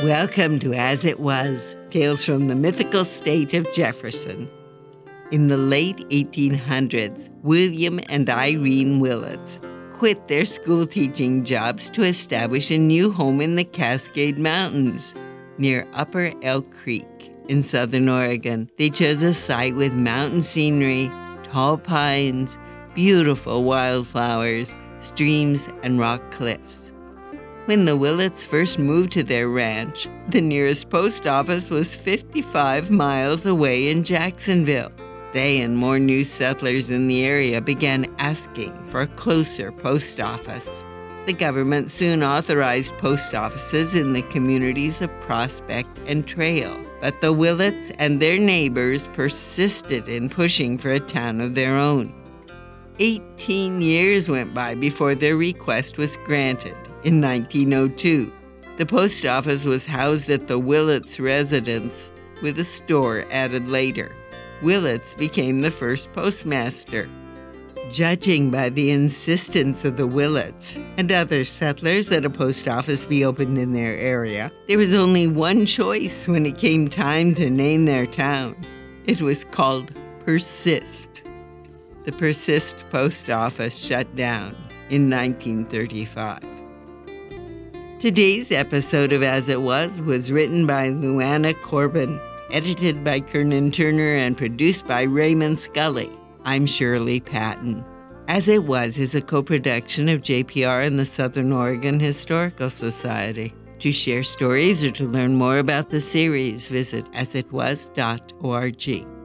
Welcome to As It Was, Tales from the Mythical State of Jefferson. In the late 1800s, William and Irene Willets quit their school-teaching jobs to establish a new home in the Cascade Mountains near Upper Elk Creek in southern Oregon. They chose a site with mountain scenery, tall pines, beautiful wildflowers, streams, and rock cliffs. When the Willets first moved to their ranch, the nearest post office was 55 miles away in Jacksonville. They and more new settlers in the area began asking for a closer post office. The government soon authorized post offices in the communities of Prospect and Trail, but the Willets and their neighbors persisted in pushing for a town of their own. 18 years went by before their request was granted. In 1902, the post office was housed at the Willets residence, with a store added later. Willets became the first postmaster. Judging by the insistence of the Willets and other settlers that a post office be opened in their area, there was only one choice when it came time to name their town. It was called Persist. The Persist post office shut down in 1935. Today's episode of As It Was written by Luana Corbin, edited by Kernan Turner, and produced by Raymond Scully. I'm Shirley Patton. As It Was is a co-production of JPR and the Southern Oregon Historical Society. To share stories or to learn more about the series, visit asitwas.org.